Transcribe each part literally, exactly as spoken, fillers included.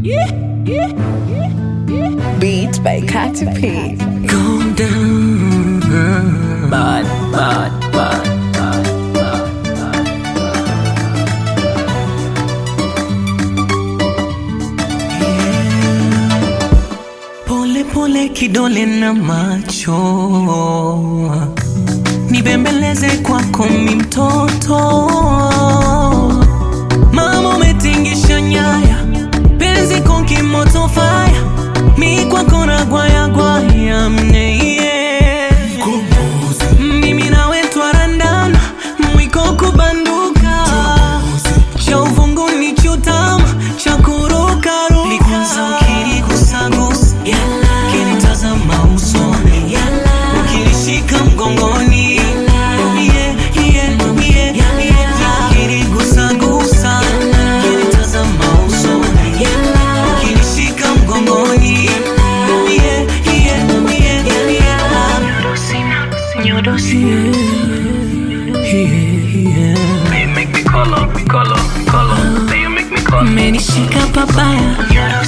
Beats by Katy P. Go down, bad, bad, bad, bad, bad, yeah. Pole pole kidole na macho, nibembeleze kwako mi mtoto. Mama umetingisha nyaya, penzi konki moto fire. Mi kwako na gwaya gwaya mneye mimi nawe twarandana, mwiko kubanduka. Cha uvunguni chutama, cha kuruka ruka. Likwanza ukiri gusagusa, kinitazama usoni, ukinishika mgongoni. Yeah, yeah, yeah, yeah. Ukiri gusagusa, kinitazama usoni, ukinishika mgongoni. Umenishika pabaya,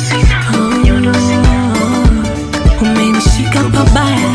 umenishika pabaya.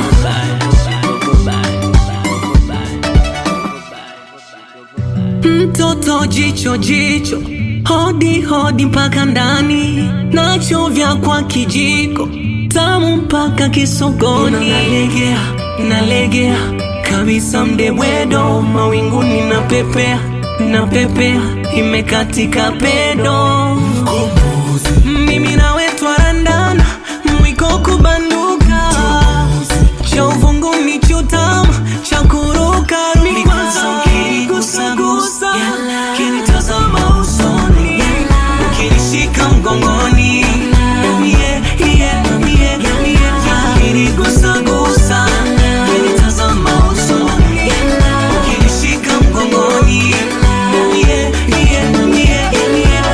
Mtoto jicho jicho, hodi hodi mpaka ndani. Nachovya kwa kijiko, tamu mpaka kisogoni. Nalegea, nalegea kabisa mdebwedo. Mawinguni napepea, napepea imekatika pedo. Mimi nawe twarandana, mwiko kubanduka. Cha uvunguni chutama, cha kuruka ruka. Likwanza ukiri gusa gusa, kinitazama usoni, ukinishika mgongoni. Yeah, yeah, yeah, yeah. Ukiri gusa gusa, kinitazama usoni, ukinishika mgongoni. Yeah, yeah, yeah, yeah.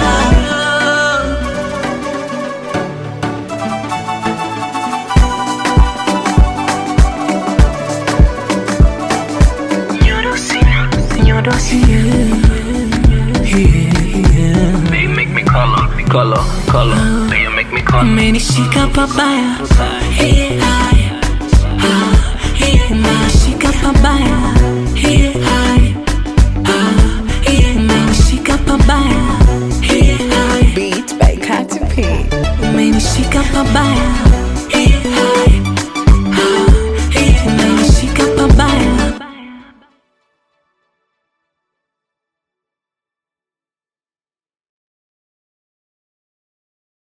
They make me color, color, color. They make me color. Umenishika pabaya, yeah, yeah, yeah. Umenishika pabaya.